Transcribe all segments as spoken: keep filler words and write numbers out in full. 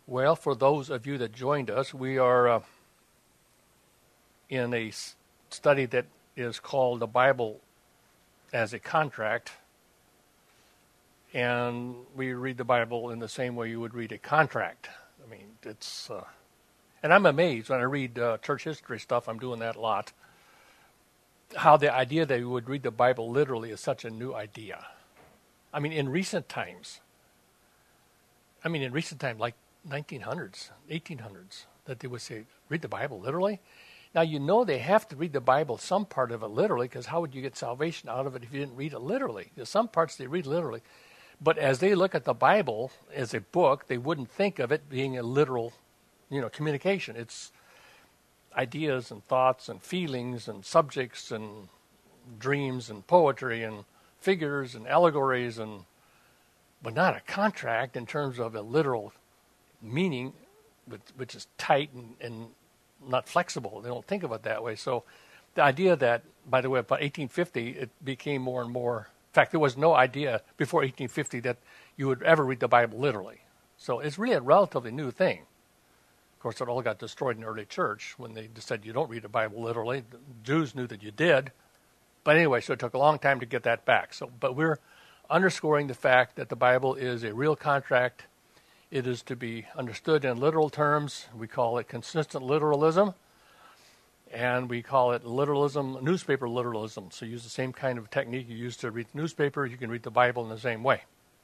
Well, for those of you that joined us, we are uh, in a s- study that is called the Bible as a Contract. And we read the Bible in the same way you would read a contract. I mean, it's... Uh, and I'm amazed when I read uh, church history stuff, I'm doing that a lot, how the idea that you would read the Bible literally is such a new idea. I mean, in recent times, I mean, in recent times, like nineteen hundreds, eighteen hundreds, that they would say, read the Bible literally. Now, you know they have to read the Bible, some part of it literally, because how would you get salvation out of it if you didn't read it literally? There's some parts they read literally. But as they look at the Bible as a book, they wouldn't think of it being a literal, you know, communication. It's ideas and thoughts and feelings and subjects and dreams and poetry and figures and allegories, and but not a contract in terms of a literal meaning, which is tight and, and not flexible. They don't think of it that way. So the idea that, by the way, about eighteen fifty, it became more and more. In fact, there was no idea before eighteen fifty that you would ever read the Bible literally. So it's really a relatively new thing. Of course, it all got destroyed in the early church when they decided you don't read the Bible literally. The Jews knew that you did. But anyway, so it took a long time to get that back. So, but we're underscoring the fact that the Bible is a real contract. It is to be understood in literal terms. We call it consistent literalism. And we call it literalism, newspaper literalism. So use the same kind of technique you use to read the newspaper. You can read the Bible in the same way.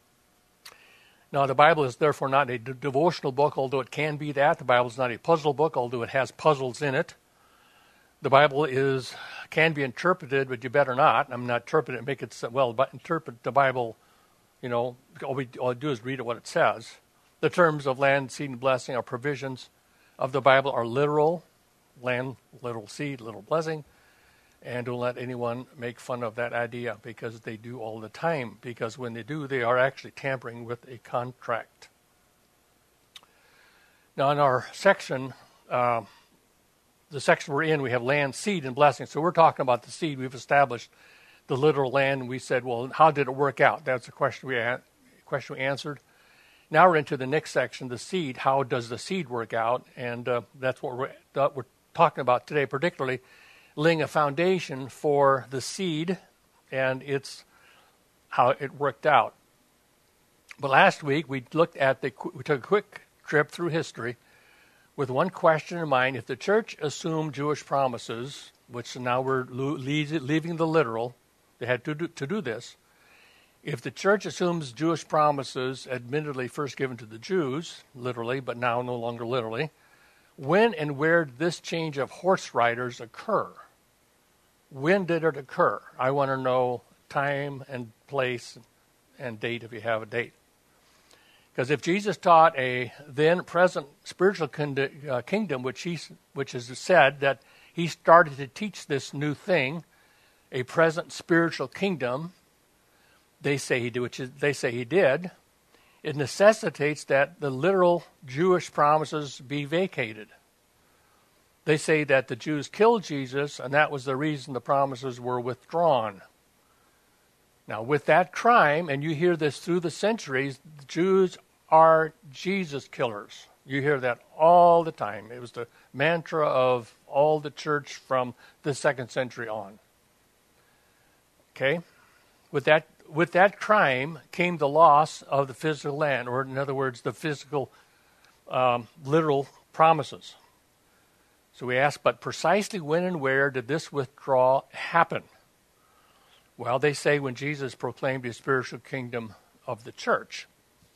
Now, the Bible is therefore not a de- devotional book, although it can be that. The Bible is not a puzzle book, although it has puzzles in it. The Bible is can be interpreted, but you better not. I'm not interpret it, make it, well, but interpret the Bible, you know, all we, all we do is read it what it says. The terms of land, seed, and blessing are provisions of the Bible are literal. Land, literal seed, literal blessing. And don't let anyone make fun of that idea, because they do all the time. Because when they do, they are actually tampering with a contract. Now, in our section, uh, the section we're in, we have land, seed, and blessing. So we're talking about the seed. We've established the literal land, and we said, well, how did it work out? That's the question we, a- question we answered. Now we're into the next section, the seed. How does the seed work out? And uh, that's what we're, uh, we're talking about today, particularly laying a foundation for the seed and its how it worked out. But last week we looked at the we took a quick trip through history with one question in mind: if the church assumed Jewish promises, which now we're leaving the literal, they had to do, to do this. If the church assumes Jewish promises, admittedly first given to the Jews, literally, but now no longer literally, when and where did this change of horse riders occur? When did it occur? I want to know time and place and date if you have a date. Because if Jesus taught a then present spiritual kingdom, which he which is said that he started to teach this new thing, a present spiritual kingdom, they say he did, which is, they say he did, it necessitates that the literal Jewish promises be vacated. They say that the Jews killed Jesus, and that was the reason the promises were withdrawn. Now, with that crime, and you hear this through the centuries, the Jews are Jesus killers. You hear that all the time. It was the mantra of all the church from the second century on. Okay? With that, with that crime came the loss of the physical land, or in other words, the physical, um, literal promises. So we ask, but precisely when and where did this withdrawal happen? Well, they say when Jesus proclaimed his spiritual kingdom of the church.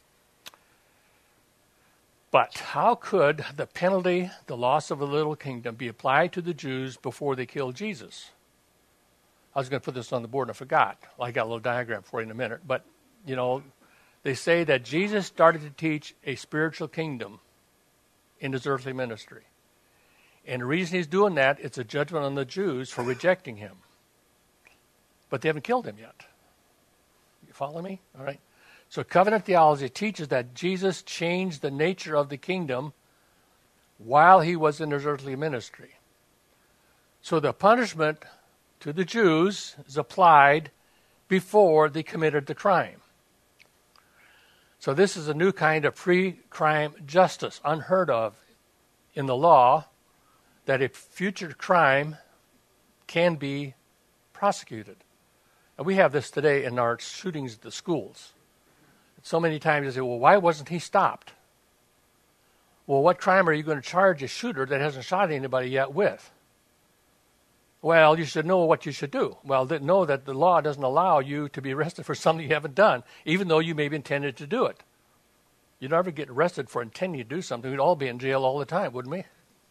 But how could the penalty, the loss of a little kingdom, be applied to the Jews before they killed Jesus? I was going to put this on the board and I forgot. Well, I got a little diagram for you in a minute. But, you know, they say that Jesus started to teach a spiritual kingdom in his earthly ministry. And the reason he's doing that, it's a judgment on the Jews for rejecting him. But they haven't killed him yet. You follow me? All right. So covenant theology teaches that Jesus changed the nature of the kingdom while he was in his earthly ministry. So the punishment to the Jews is applied before they committed the crime. So this is a new kind of pre-crime justice, unheard of in the law, that a future crime can be prosecuted. And we have this today in our shootings at the schools. So many times they say, well, why wasn't he stopped? Well, what crime are you going to charge a shooter that hasn't shot anybody yet with? Well, you should know what you should do. Well, know that the law doesn't allow you to be arrested for something you haven't done, even though you may have intended to do it. You'd never get arrested for intending to do something. We'd all be in jail all the time, wouldn't we?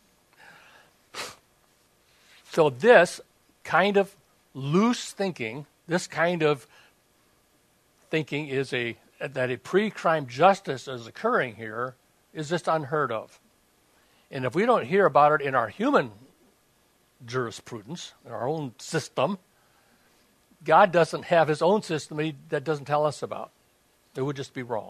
So this kind of loose thinking, this kind of thinking is a that a pre-crime justice is occurring here is just unheard of. And if we don't hear about it in our human jurisprudence, in our own system, God doesn't have his own system that doesn't tell us about. It would just be wrong.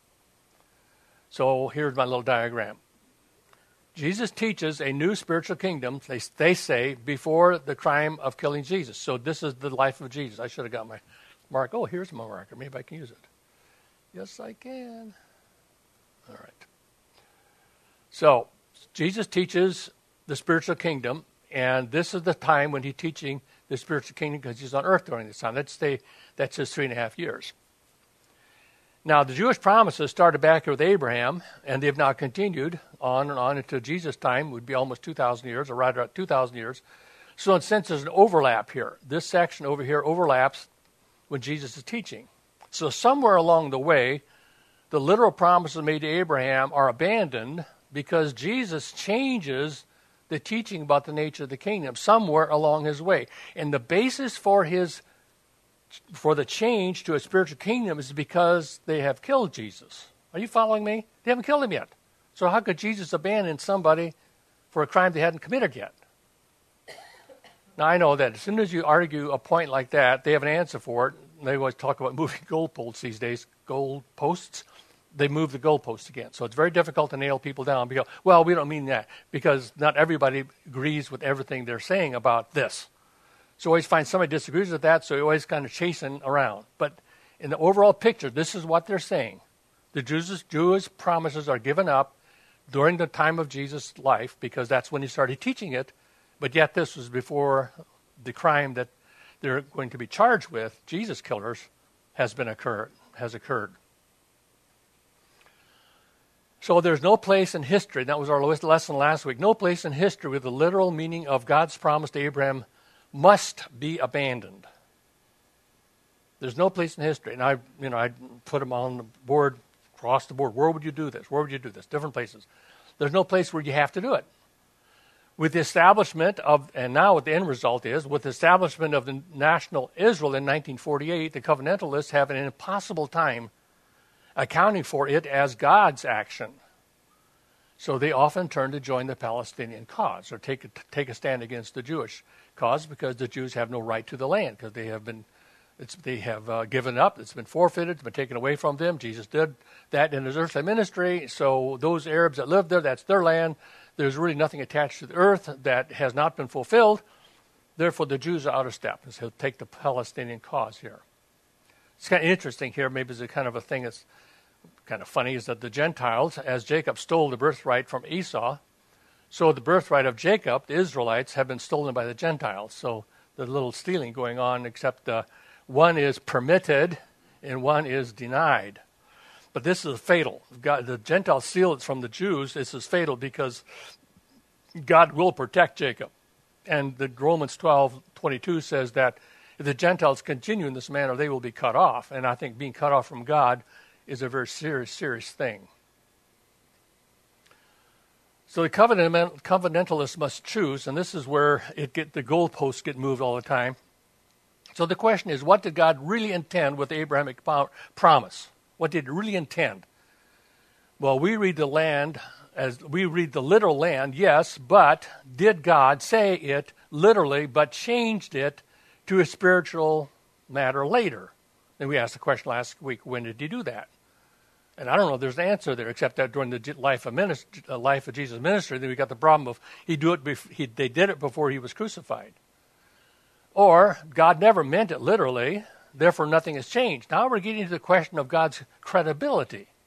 So here's my little diagram. Jesus teaches a new spiritual kingdom, they, they say, before the crime of killing Jesus. So this is the life of Jesus. I should have got my mark. Oh, here's my marker. Maybe I can use it. Yes, I can. All right. So Jesus teaches the spiritual kingdom, and this is the time when he's teaching the spiritual kingdom because he's on earth during this time. That's, the, that's his three and a half years. Now, the Jewish promises started back here with Abraham, and they've now continued on and on until Jesus' time. It would be almost two thousand years, or right around two thousand years. So in a sense, there's an overlap here. This section over here overlaps when Jesus is teaching. So somewhere along the way, the literal promises made to Abraham are abandoned because Jesus changes the teaching about the nature of the kingdom somewhere along his way. And the basis for his for the change to a spiritual kingdom is because they have killed Jesus. Are you following me? They haven't killed him yet. So how could Jesus abandon somebody for a crime they hadn't committed yet? Now, I know that as soon as you argue a point like that, they have an answer for it. They always talk about moving goalposts these days, goalposts. They move the goalposts again. So it's very difficult to nail people down because, well, we don't mean that, because not everybody agrees with everything they're saying about this. So you always find somebody disagrees with that, so you're always kind of chasing around. But in the overall picture, this is what they're saying. The Jews, Jewish promises are given up during the time of Jesus' life because that's when he started teaching it, but yet this was before the crime that they're going to be charged with, Jesus killers, has been occurred, has occurred. So there's no place in history, that was our lesson last week, no place in history where the literal meaning of God's promise to Abraham must be abandoned. There's no place in history. And I, you know, I put them on the board, across the board. Where would you do this? Where would you do this? Different places. There's no place where you have to do it. With the establishment of, and now what the end result is, with the establishment of the national Israel in nineteen forty-eight, the covenantalists have an impossible time accounting for it as God's action. So they often turn to join the Palestinian cause or take a, take a stand against the Jewish cause because the Jews have no right to the land because they have been it's, they have uh, given up. It's been forfeited. It's been taken away from them. Jesus did that in his earthly ministry. So those Arabs that live there, that's their land. There's really nothing attached to the earth that has not been fulfilled. Therefore, the Jews are out of step. So he'll take the Palestinian cause here. It's kind of interesting here. Maybe it's a kind of a thing that's kind of funny is that the Gentiles, as Jacob stole the birthright from Esau, so the birthright of Jacob, the Israelites, have been stolen by the Gentiles. So there's a little stealing going on, except uh, one is permitted and one is denied. But this is fatal. God, the Gentiles steal it from the Jews. This is fatal because God will protect Jacob. And the Romans twelve twenty-two says that if the Gentiles continue in this manner, they will be cut off. And I think being cut off from God is a very serious, serious thing. So the covenant, covenantalists must choose, and this is where it get the goalposts get moved all the time. So the question is, what did God really intend with the Abrahamic promise? What did he really intend? Well, we read the land as we read the literal land, yes, but did God say it literally, but changed it to a spiritual matter later? And we asked the question last week, when did he do that? And I don't know if there's an answer there, except that during the life of, ministry, uh, life of Jesus' ministry, then we got the problem of he do it bef- he, they did it before he was crucified. Or God never meant it literally, therefore nothing has changed. Now we're getting to the question of God's credibility.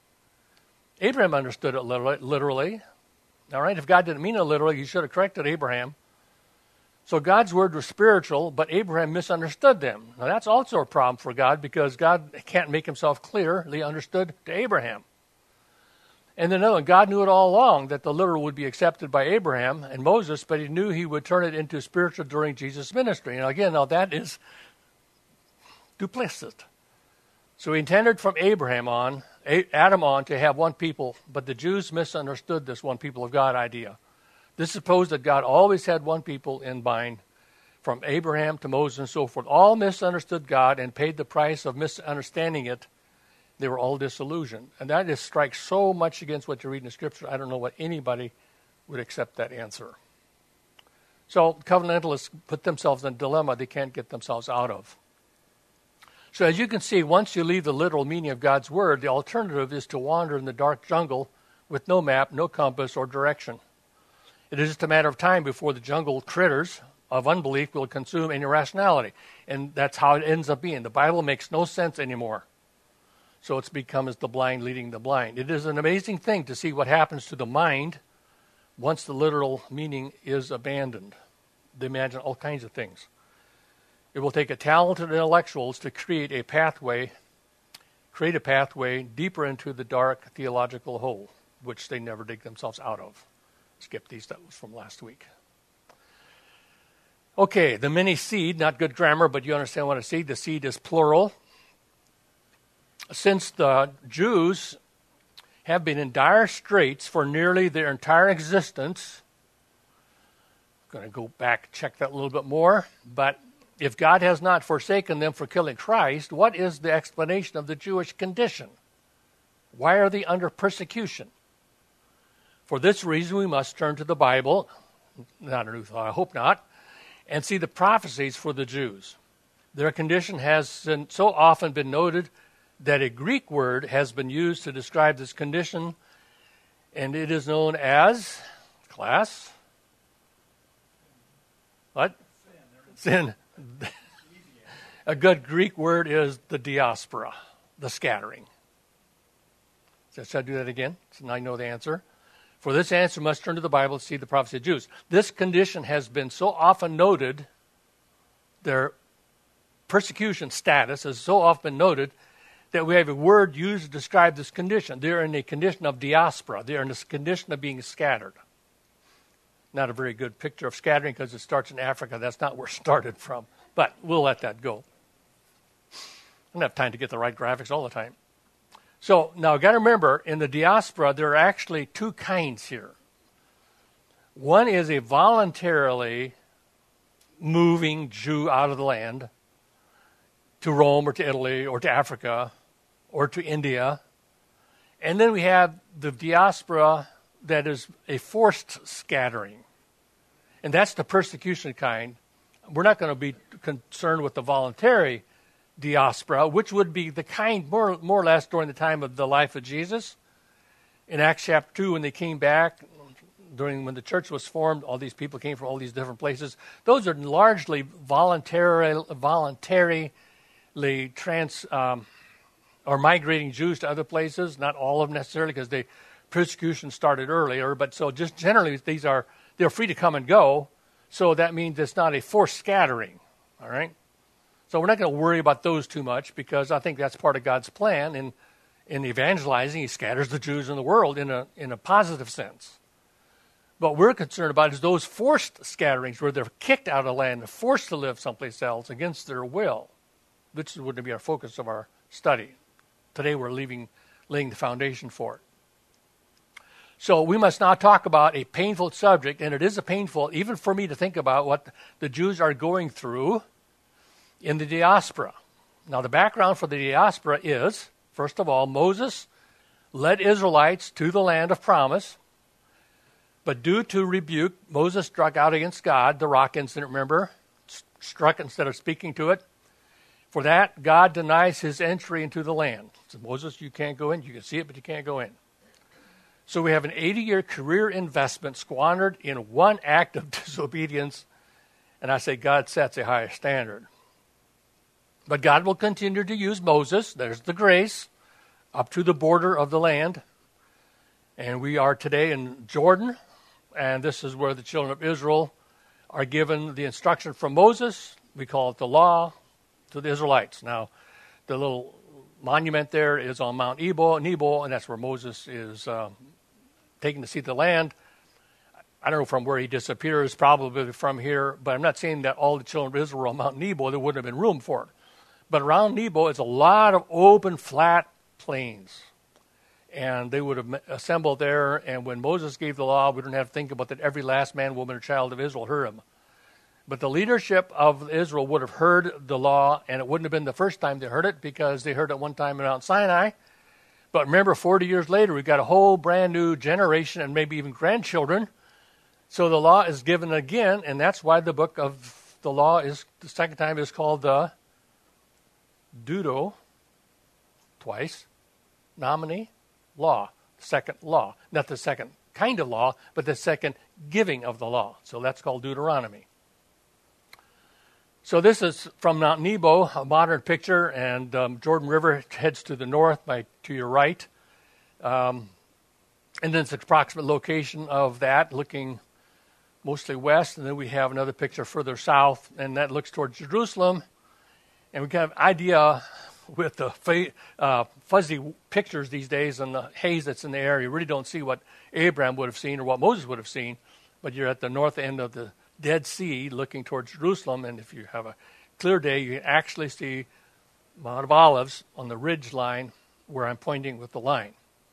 Abraham understood it literally. All right, if God didn't mean it literally, he should have corrected Abraham. So God's word was spiritual, but Abraham misunderstood them. Now that's also a problem for God because God can't make himself clearly understood to Abraham. And then another, God knew it all along that the literal would be accepted by Abraham and Moses, but he knew he would turn it into spiritual during Jesus' ministry. And again, now that is duplicit. So he intended from Abraham on, Adam on, to have one people, but the Jews misunderstood this one people of God idea. This supposed that God always had one people in mind, from Abraham to Moses and so forth. All misunderstood God and paid the price of misunderstanding it. They were all disillusioned. And that just strikes so much against what you read in the Scripture, I don't know what anybody would accept that answer. So covenantalists put themselves in a dilemma they can't get themselves out of. So as you can see, once you leave the literal meaning of God's word, the alternative is to wander in the dark jungle with no map, no compass, or direction. It is just a matter of time before the jungle critters of unbelief will consume any rationality. And that's how it ends up being. The Bible makes no sense anymore. So it's become as the blind leading the blind. It is an amazing thing to see what happens to the mind once the literal meaning is abandoned. They imagine all kinds of things. It will take a talented intellectuals to create a pathway, create a pathway deeper into the dark theological hole, which they never dig themselves out of. Skip these, that was from last week. Okay, the many seed, not good grammar, but you understand what a seed. The seed is plural. Since the Jews have been in dire straits for nearly their entire existence, I'm going to go back, check that a little bit more, but if God has not forsaken them for killing Christ, what is the explanation of the Jewish condition? Why are they under persecution? For this reason, we must turn to the Bible, not a new thought, I hope not, and see the prophecies for the Jews. Their condition has so often been noted that a Greek word has been used to describe this condition, and it is known as, class, what? Sin. Sin. A good Greek word is the diaspora, the scattering. So should I do that again? So now I know the answer. For this answer, must turn to the Bible to see the prophecy of Jews. This condition has been so often noted, their persecution status has so often been noted, that we have a word used to describe this condition. They're in a condition of diaspora. They're in this condition of being scattered. Not a very good picture of scattering because it starts in Africa. That's not where it started from. But we'll let that go. I don't have time to get the right graphics all the time. So now you've got to remember, in the diaspora, there are actually two kinds here. One is a voluntarily moving Jew out of the land to Rome or to Italy or to Africa or to India. And then we have the diaspora that is a forced scattering. And that's the persecution kind. We're not going to be concerned with the voluntary diaspora, which would be the kind more, more or less during the time of the life of Jesus. In Acts chapter two, when they came back, during when the church was formed, all these people came from all these different places. Those are largely voluntary, voluntarily trans um, or migrating Jews to other places. Not all of them necessarily, because the persecution started earlier. But so just generally, these are they're free to come and go. So that means it's not a forced scattering. All right. So we're not going to worry about those too much, because I think that's part of God's plan in in evangelizing. He scatters the Jews in the world in a in a positive sense. What we're concerned about is those forced scatterings where they're kicked out of land and forced to live someplace else against their will. This would be our focus of our study. Today we're leaving, laying the foundation for it. So we must now talk about a painful subject, and it is a painful, even for me to think about what the Jews are going through in the diaspora. Now the background for the diaspora is, first of all, Moses led Israelites to the land of promise. But due to rebuke, Moses struck out against God, the rock incident, remember? Struck instead of speaking to it. For that, God denies his entry into the land. So Moses, you can't go in. You can see it, but you can't go in. So we have an eighty-year career investment squandered in one act of disobedience. And I say God sets a higher standard. But God will continue to use Moses, there's the grace, up to the border of the land. And we are today in Jordan, and this is where the children of Israel are given the instruction from Moses. We call it the law to the Israelites. Now, the little monument there is on Mount Nebo, Nebo, and that's where Moses is uh, taken to see the land. I don't know from where he disappears, probably from here, but I'm not saying that all the children of Israel were on Mount Nebo. There wouldn't have been room for it. But around Nebo is a lot of open, flat plains. And they would have assembled there, and when Moses gave the law, we don't have to think about that every last man, woman, or child of Israel heard him. But the leadership of Israel would have heard the law, and it wouldn't have been the first time they heard it, because they heard it one time in Mount Sinai. But remember, forty years later, we've got a whole brand new generation, and maybe even grandchildren. So the law is given again, and that's why the book of the law is, the second time, is called the Deutero, twice, nominee, law, second law. Not the second kind of law, but the second giving of the law. So that's called Deuteronomy. So this is from Mount Nebo, a modern picture, and um, Jordan River heads to the north, by to your right. Um, and then it's the approximate location of that, looking mostly west, and then we have another picture further south, and that looks towards Jerusalem. And we have an idea with the fa- uh, fuzzy pictures these days and the haze that's in the air. You really don't see what Abraham would have seen or what Moses would have seen, but you're at the north end of the Dead Sea looking towards Jerusalem, and if you have a clear day, you can actually see Mount of Olives on the ridge line where I'm pointing with the line.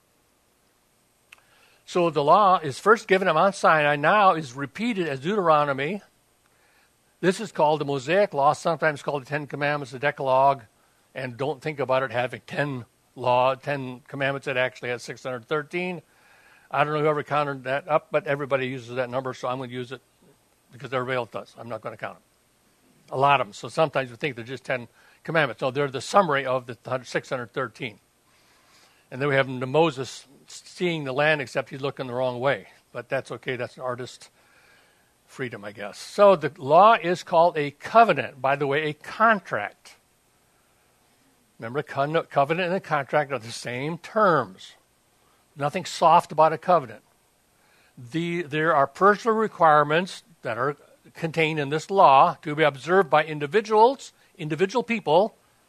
So the law is first given at Mount Sinai, now is repeated as Deuteronomy. This is called the Mosaic Law, sometimes called the Ten Commandments, the Decalogue, and don't think about it having ten law, ten commandments. It actually has six hundred thirteen. I don't know whoever counted that up, but everybody uses that number, so I'm going to use it because everybody else does. I'm not going to count them. A lot of them. So sometimes we think they're just ten commandments. No, they're the summary of the six hundred thirteen. And then we have the Moses seeing the land, except he's looking the wrong way. But that's okay. That's an artist freedom, I guess. So the law is called a covenant. By the way, a contract. Remember, covenant and a contract are the same terms. Nothing soft about a covenant. The, there are personal requirements that are contained in this law to be observed by individuals, individual people,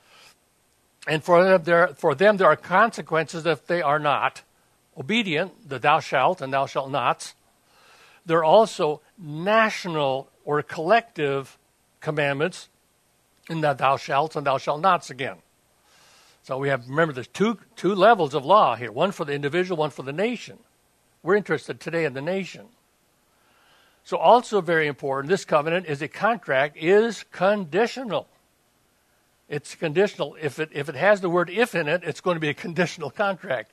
and for them there, for them there are consequences if they are not obedient, the thou shalt and thou shalt nots. There are also national or collective commandments in the thou shalt and thou shalt nots again. So we have, remember, there's two two levels of law here, one for the individual, one for the nation. We're interested today in the nation. So also very important, this covenant is a contract, is conditional. It's conditional. If it if it has the word if in it, it's going to be a conditional contract.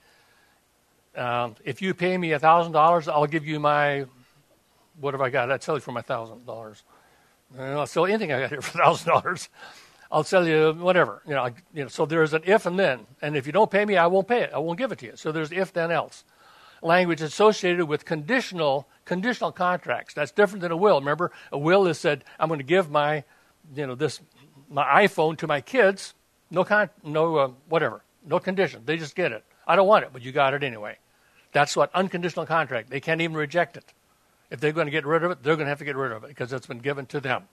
Um, if you pay me one thousand dollars, I'll give you my, what have I got? I'd sell you for my one thousand dollars. I'll sell anything I got here for one thousand dollars. I'll sell you whatever. You know, I, you know. So there's an if and then. And if you don't pay me, I won't pay it. I won't give it to you. So there's if, then, else. Language associated with conditional conditional contracts. That's different than a will. Remember, a will is said, I'm going to give my, you know, this my iPhone to my kids. No con, no uh, whatever, no condition. They just get it. I don't want it, but you got it anyway. That's what unconditional contract. They can't even reject it. If they're going to get rid of it, they're going to have to get rid of it because it's been given to them.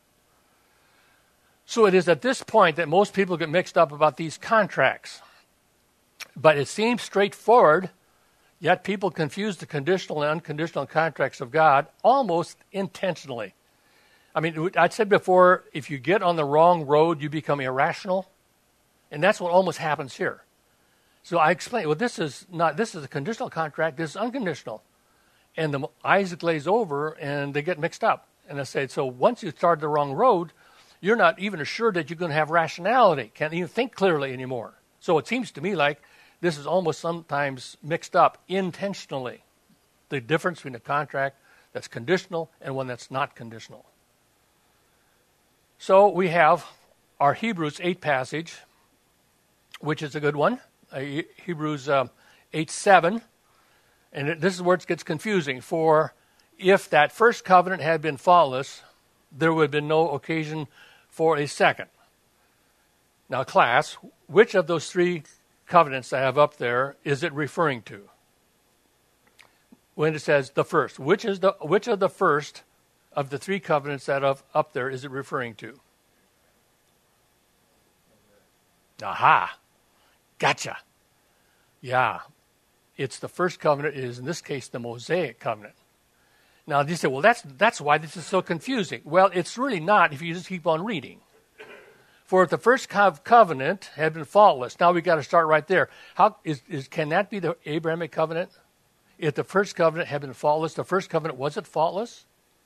So it is at this point that most people get mixed up about these contracts. But it seems straightforward, yet people confuse the conditional and unconditional contracts of God almost intentionally. I mean, I said before, if you get on the wrong road, you become irrational. And that's what almost happens here. So I explained, well, this is not, this is a conditional contract, this is unconditional. And the eyes glaze over and they get mixed up. And I said, so once you start the wrong road, you're not even assured that you're going to have rationality, can't even think clearly anymore. So it seems to me like this is almost sometimes mixed up intentionally, the difference between a contract that's conditional and one that's not conditional. So we have our Hebrews eight passage, which is a good one, uh, Hebrews uh, eight seven. And it, this is where it gets confusing. For if that first covenant had been faultless, there would have been no occasion for a second. Now, class, which of those three covenants I have up there is it referring to? when it says the first. Which is the which of the first of the three covenants that of up there is it referring to? Aha. Gotcha. Yeah. It's the first covenant. It is, in this case, the Mosaic covenant. Now, you say, well, that's that's why this is so confusing. Well, it's really not if you just keep on reading. For if the first covenant had been faultless, now we've got to start right there. How is, is can that be the Abrahamic covenant? If the first covenant had been faultless, the first covenant, was it faultless?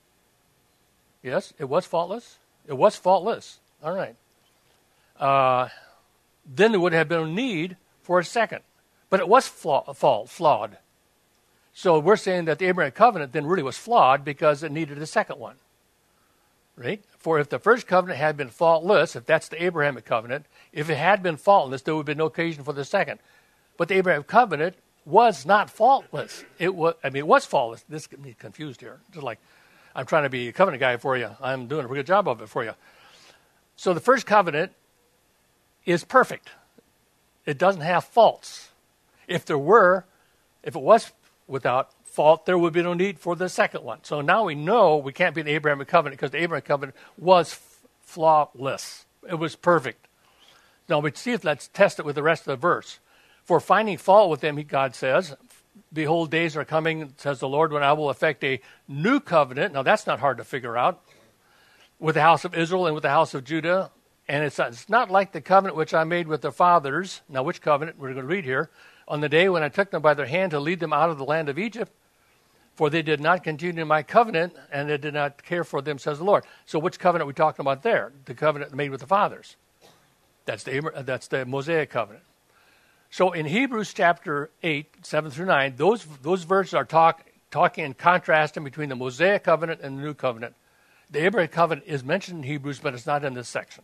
Yes, it was faultless. It was faultless. All right. Uh, then there would have been a need for a second. But it was flaw, flaw, flawed. So we're saying that the Abrahamic covenant then really was flawed because it needed a second one. Right? For if the first covenant had been faultless, if that's the Abrahamic covenant, if it had been faultless, there would be no occasion for the second. But the Abrahamic covenant was not faultless. It was, I mean, it was faultless. This gets me confused here. Just like I'm trying to be a covenant guy for you. I'm doing a pretty good job of it for you. So the first covenant is perfect. It doesn't have faults. If there were, if it was without fault, there would be no need for the second one. So now we know we can't be the Abrahamic covenant because the Abrahamic covenant was f- flawless. It was perfect. Now we see if let's test it with the rest of the verse. For finding fault with them, God says, behold, days are coming, says the Lord, when I will effect a new covenant. Now that's not hard to figure out. With the house of Israel and with the house of Judah. And it's not, it's not like the covenant which I made with their fathers. Now which covenant? We're going to read here. On the day when I took them by their hand to lead them out of the land of Egypt, for they did not continue in my covenant, and they did not care for them, says the Lord. So which covenant are we talking about there? The covenant made with the fathers. That's the, that's the Mosaic covenant. So in Hebrews chapter eight, seven through nine, those, those verses are talk, talking and contrasting between the Mosaic covenant and the new covenant. The Abrahamic covenant is mentioned in Hebrews, but it's not in this section.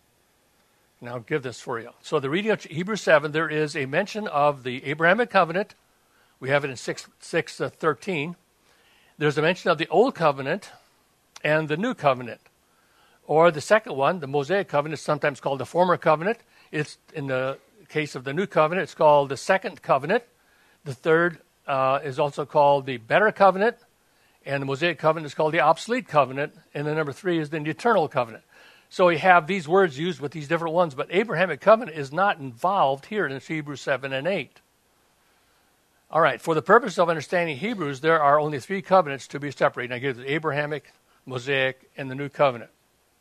Now I'll give this for you. So the reading of Hebrews seven, there is a mention of the Abrahamic covenant. We have it in six, six uh, thirteen. There's a mention of the Old Covenant and the New Covenant. Or the second one, the Mosaic Covenant, is sometimes called the former covenant. It's in the case of the New Covenant, it's called the Second Covenant. The third uh, is also called the Better Covenant. And the Mosaic Covenant is called the Obsolete Covenant. And the number three is the Eternal Covenant. So we have these words used with these different ones, but Abrahamic covenant is not involved here in Hebrews seven and eight. All right, for the purpose of understanding Hebrews, there are only three covenants to be separated. I give the Abrahamic, Mosaic, and the New Covenant.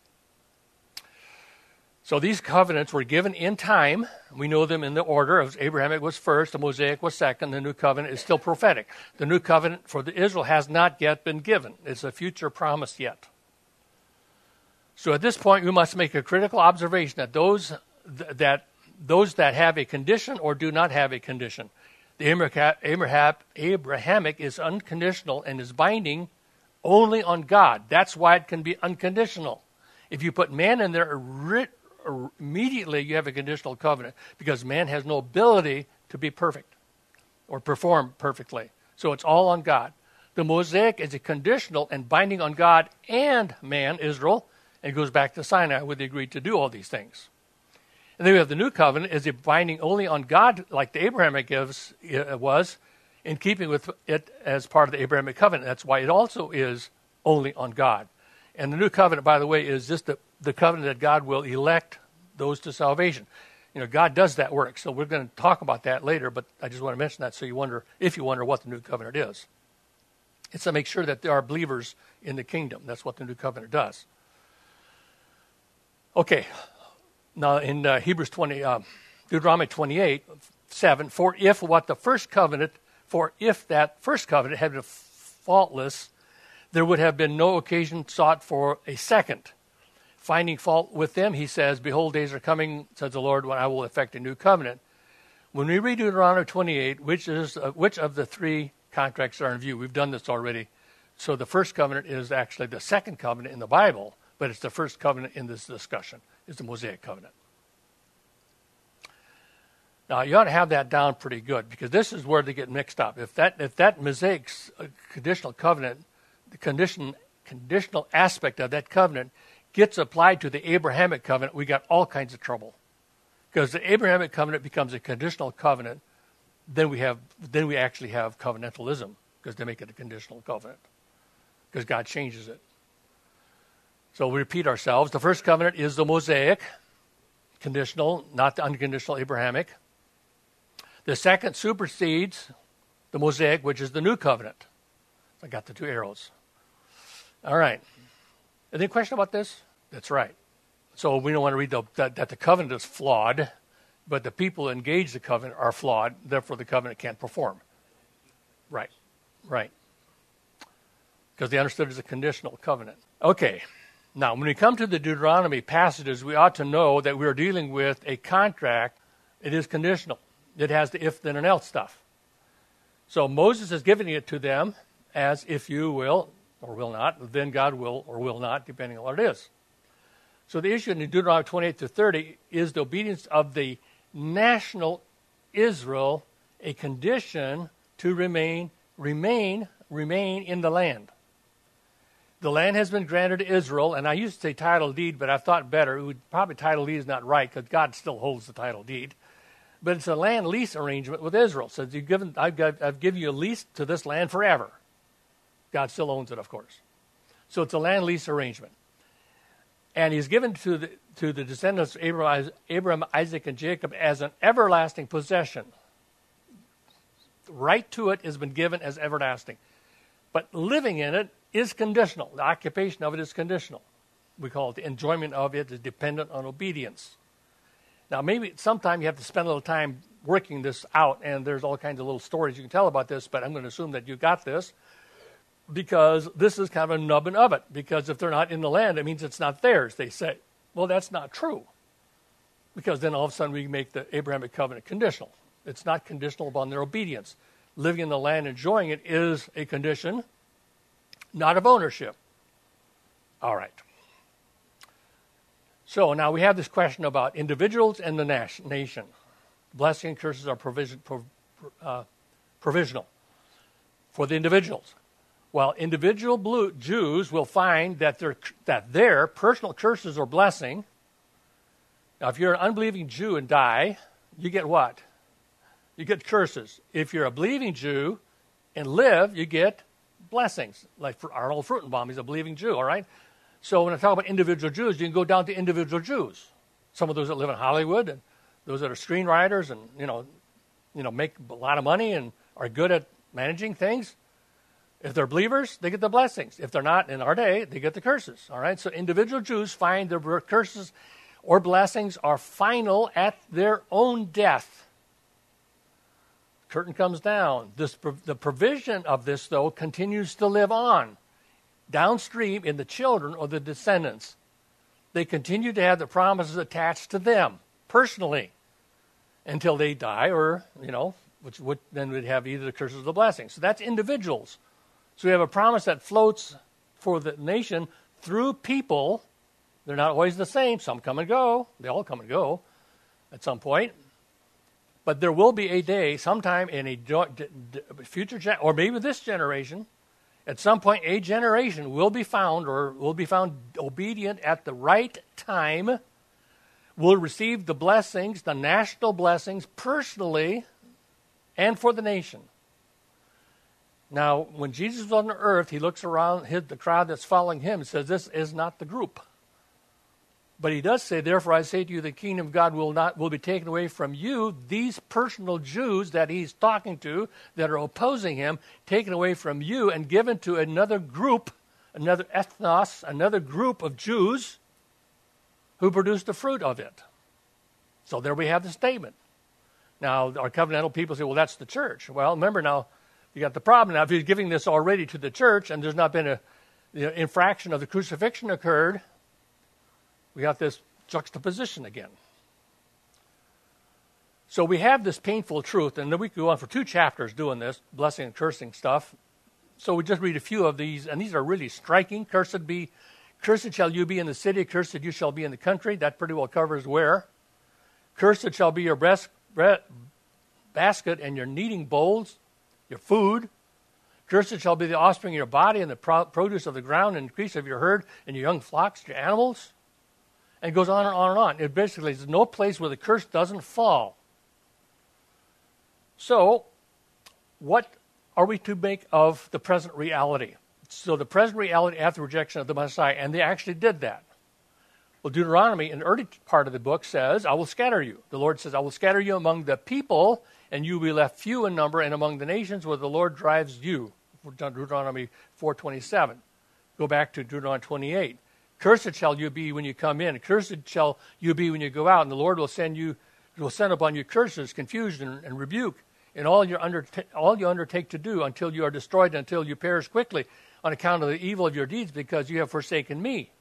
So these covenants were given in time. We know them in the order. Of Abrahamic was first, the Mosaic was second, the New Covenant is still prophetic. The New Covenant for the Israel has not yet been given. It's a future promise yet. So at this point, we must make a critical observation that those th- that those that have a condition or do not have a condition. The Abraham, Abrahamic is unconditional and is binding only on God. That's why it can be unconditional. If you put man in there, immediately you have a conditional covenant because man has no ability to be perfect or perform perfectly. So it's all on God. The Mosaic is a conditional and binding on God and man, Israel. And it goes back to Sinai where they agreed to do all these things. And then we have the New Covenant is a binding only on God, like the Abrahamic gives, it was, in keeping with it as part of the Abrahamic covenant. That's why it also is only on God. And the New Covenant, by the way, is just the, the covenant that God will elect those to salvation. You know, God does that work. So we're going to talk about that later, but I just want to mention that so you wonder, if you wonder what the New Covenant is. It's to make sure that there are believers in the kingdom. That's what the New Covenant does. Okay, now in uh, Hebrews twenty, uh, Deuteronomy twenty-eight, seven, for if what the first covenant, for if that first covenant had been faultless, there would have been no occasion sought for a second. Finding fault with them, he says, behold, days are coming, says the Lord, when I will effect a new covenant. When we read Deuteronomy twenty-eight, which is uh, which of the three contracts are in view? We've done this already. So the first covenant is actually the second covenant in the Bible, but it's the first covenant in this discussion. It's the Mosaic covenant. Now, you ought to have that down pretty good because this is where they get mixed up. If that if that Mosaic conditional covenant, the condition conditional aspect of that covenant gets applied to the Abrahamic covenant, we got all kinds of trouble. Because the Abrahamic covenant becomes a conditional covenant, then we have then we actually have covenantalism. because they make it a conditional covenant because God changes it. So we repeat ourselves. The first covenant is the Mosaic, conditional, not the unconditional Abrahamic. The second supersedes the Mosaic, which is the new covenant. I got the two arrows. All right. Any question about this? That's right. So we don't want to read the, that, that the covenant is flawed, but the people who engage the covenant are flawed, therefore the covenant can't perform. Right, right. Because they understood it as a conditional covenant. Okay. Now, when we come to the Deuteronomy passages, we ought to know that we are dealing with a contract. It is conditional. It has the if, then, and else stuff. So Moses is giving it to them as if you will or will not, then God will or will not, depending on what it is. So the issue in Deuteronomy twenty-eight to thirty is the obedience of the national Israel a condition to remain, remain, remain in the land. The land has been granted to Israel, and I used to say title deed, but I thought better. It would, probably title deed is not right because God still holds the title deed. But it's a land lease arrangement with Israel. So you've given, I've, got, I've given you a lease to this land forever. God still owns it, of course. So it's a land lease arrangement. And he's given to the, to the descendants of Abraham, Abraham, Isaac, and Jacob as an everlasting possession. The right to it has been given as everlasting. But living in it is conditional. The occupation of it is conditional. We call it the enjoyment of it is dependent on obedience. Now, maybe sometime you have to spend a little time working this out, and there's all kinds of little stories you can tell about this, but I'm going to assume that you got this because this is kind of a nubbin of it. Because if they're not in the land, it means it's not theirs, they say. Well, that's not true. Because then all of a sudden we make the Abrahamic covenant conditional. It's not conditional upon their obedience. Living in the land, enjoying it, is a condition, not of ownership. All right. So now we have this question about individuals and the nation. Blessing and curses are provision, prov, uh, provisional for the individuals. While individual blue Jews will find that their, that their personal curses or blessing, now if you're an unbelieving Jew and die, you get what? You get curses. If you're a believing Jew and live, you get blessings. Like for Arnold Fruchtenbaum, he's a believing Jew, all right? So when I talk about individual Jews, you can go down to individual Jews. Some of those that live in Hollywood and those that are screenwriters and, you know, you know, make a lot of money and are good at managing things. If they're believers, they get the blessings. If they're not, in our day, they get the curses, all right? So individual Jews find their curses or blessings are final at their own death. Curtain comes down. This, the provision of this, though, continues to live on downstream in the children or the descendants. They continue to have the promises attached to them personally until they die, or, you know, which would then would have either the curses or the blessings. So that's individuals. So we have a promise that floats for the nation through people. They're not always the same. Some come and go. They all come and go at some point. But there will be a day, sometime in a future, gen- or maybe this generation, at some point a generation will be found, or will be found obedient at the right time, will receive the blessings, the national blessings, personally and for the nation. Now, when Jesus was on earth, he looks around his, the crowd that's following him and says, this is not the group. But he does say, therefore I say to you, the kingdom of God will not will be taken away from you. These personal Jews that he's talking to, that are opposing him, taken away from you and given to another group, another ethnos, another group of Jews who produce the fruit of it. So there we have the statement. Now, our covenantal people say, well, that's the church. Well, remember now, you got the problem now. If he's giving this already to the church and there's not been a you know, infraction of the crucifixion occurred, we got this juxtaposition again. So we have this painful truth, and then we could go on for two chapters doing this, blessing and cursing stuff. So we just read a few of these, and these are really striking. Cursed be, cursed shall you be in the city, cursed you shall be in the country. That pretty well covers where. Cursed shall be your breast, bread, basket and your kneading bowls, your food. Cursed shall be the offspring of your body and the pro- produce of the ground and increase of your herd and your young flocks, your animals. And it goes on and on and on. It basically is no place where the curse doesn't fall. So, what are we to make of the present reality? So the present reality after the rejection of the Messiah, and they actually did that. Well, Deuteronomy, in the early part of the book, says, I will scatter you. The Lord says, I will scatter you among the people, and you will be left few in number, and among the nations where the Lord drives you. Deuteronomy four twenty-seven. Go back to Deuteronomy twenty-eight. Cursed shall you be when you come in. Cursed shall you be when you go out. And the Lord will send you, will send upon you curses, confusion, and rebuke in all you undertake, all you undertake to do until you are destroyed, until you perish quickly on account of the evil of your deeds, because you have forsaken me.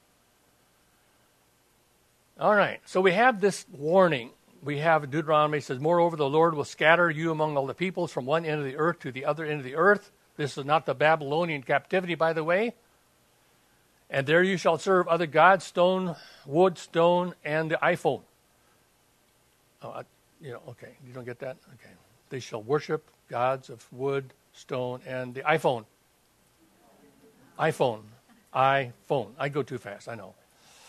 All right. So we have this warning. We have Deuteronomy says, moreover, the Lord will scatter you among all the peoples from one end of the earth to the other end of the earth. This is not the Babylonian captivity, by the way. And there you shall serve other gods, stone, wood, stone, and the iPhone. Oh, I, you know, okay. You don't get that? Okay. They shall worship gods of wood, stone, and the iPhone. iPhone. iPhone. I go too fast, I know.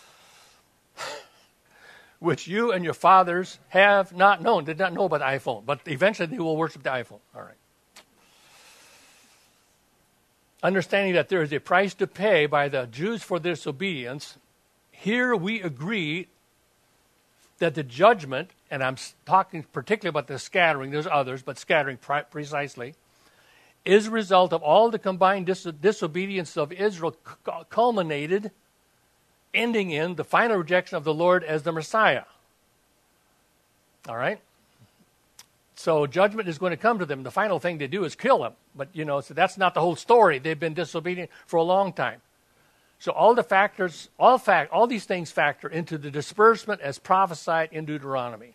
Which you and your fathers have not known, did not know about the iPhone. But eventually they will worship the iPhone. All right. Understanding that there is a price to pay by the Jews for their disobedience, here we agree that the judgment, and I'm talking particularly about the scattering, there's others, but scattering pre- precisely, is a result of all the combined dis- disobedience of Israel c- culminated, ending in the final rejection of the Lord as the Messiah. All right? So judgment is going to come to them. The final thing they do is kill them. But, you know, so that's not the whole story. They've been disobedient for a long time. So all the factors, all fact, all these things factor into the disbursement as prophesied in Deuteronomy.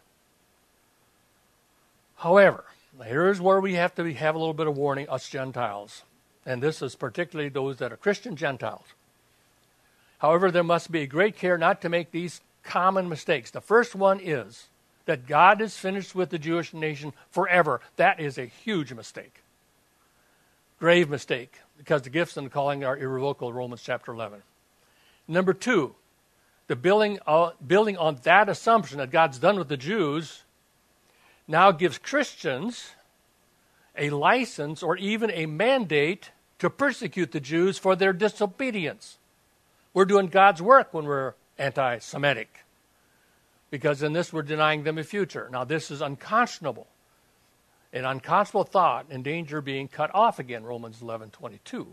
However, here's where we have to have a little bit of warning, us Gentiles. And this is particularly those that are Christian Gentiles. However, there must be great care not to make these common mistakes. The first one is that God is finished with the Jewish nation forever. That is a huge mistake. Grave mistake, because the gifts and the calling are irrevocable, Romans chapter eleven. Number two, the building, uh, building on that assumption that God's done with the Jews now gives Christians a license or even a mandate to persecute the Jews for their disobedience. We're doing God's work when we're anti-Semitic, because in this we're denying them a future. Now this is unconscionable. An unconscionable thought in danger of being cut off again, Romans eleven twenty-two.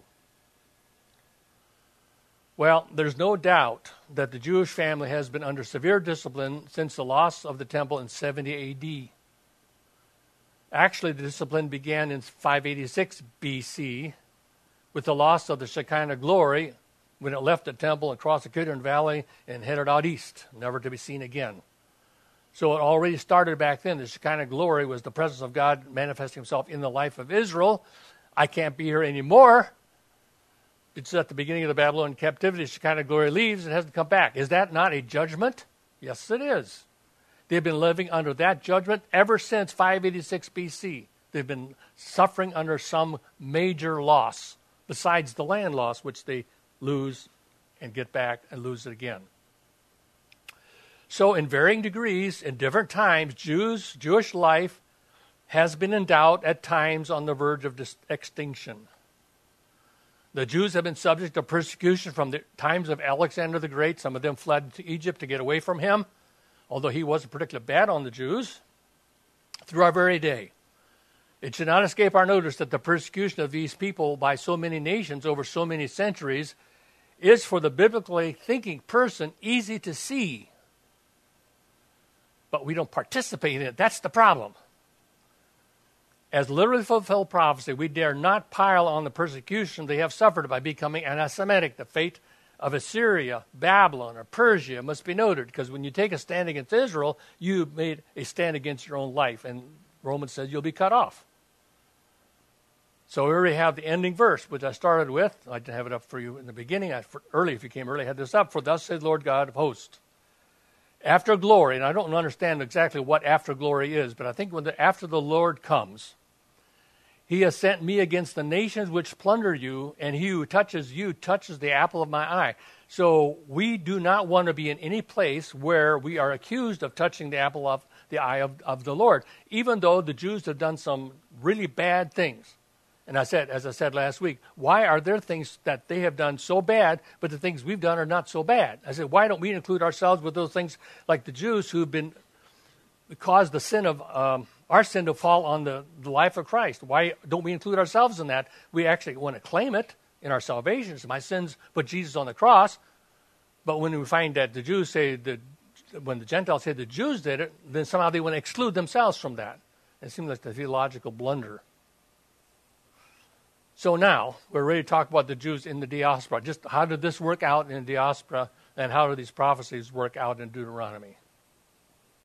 Well, there's no doubt that the Jewish family has been under severe discipline since the loss of the temple in seventy A D. Actually, the discipline began in five eighty-six B C with the loss of the Shekinah glory when it left the temple and crossed the Kidron Valley and headed out east, never to be seen again. So it already started back then. The Shekinah glory was the presence of God manifesting himself in the life of Israel. I can't be here anymore. It's at the beginning of the Babylonian captivity. The Shekinah glory leaves and hasn't come back. Is that not a judgment? Yes, it is. They've been living under that judgment ever since five eighty-six B C. They've been suffering under some major loss, besides the land loss, which they lose and get back and lose it again. So in varying degrees, in different times, Jews, Jewish life has been in doubt, at times on the verge of dis- extinction. The Jews have been subject to persecution from the times of Alexander the Great. Some of them fled to Egypt to get away from him, although he wasn't particularly bad on the Jews, through our very day. It should not escape our notice that the persecution of these people by so many nations over so many centuries is, for the biblically thinking person, easy to see. But we don't participate in it. That's the problem. As literally fulfilled prophecy, we dare not pile on the persecution they have suffered by becoming anti-Semitic. The fate of Assyria, Babylon, or Persia must be noted, because when you take a stand against Israel, you made a stand against your own life. And Romans says you'll be cut off. So we already have the ending verse, which I started with. I didn't have it up for you in the beginning. I, for, early, if you came early, I had this up. For thus says Lord God of hosts. After glory, and I don't understand exactly what after glory is, but I think when the, after the Lord comes, he has sent me against the nations which plunder you, and he who touches you touches the apple of my eye. So we do not want to be in any place where we are accused of touching the apple of the eye of, of the Lord, even though the Jews have done some really bad things. And I said, as I said last week, why are there things that they have done so bad, but the things we've done are not so bad? I said, why don't we include ourselves with those things like the Jews who've been caused the sin of um, our sin to fall on the, the life of Christ? Why don't we include ourselves in that? We actually want to claim it in our salvation. So my sins put Jesus on the cross. But when we find that the Jews say that when the Gentiles say the Jews did it, then somehow they want to exclude themselves from that. It seems like a theological blunder. So now we're ready to talk about the Jews in the diaspora. Just how did this work out in the diaspora, and how do these prophecies work out in Deuteronomy?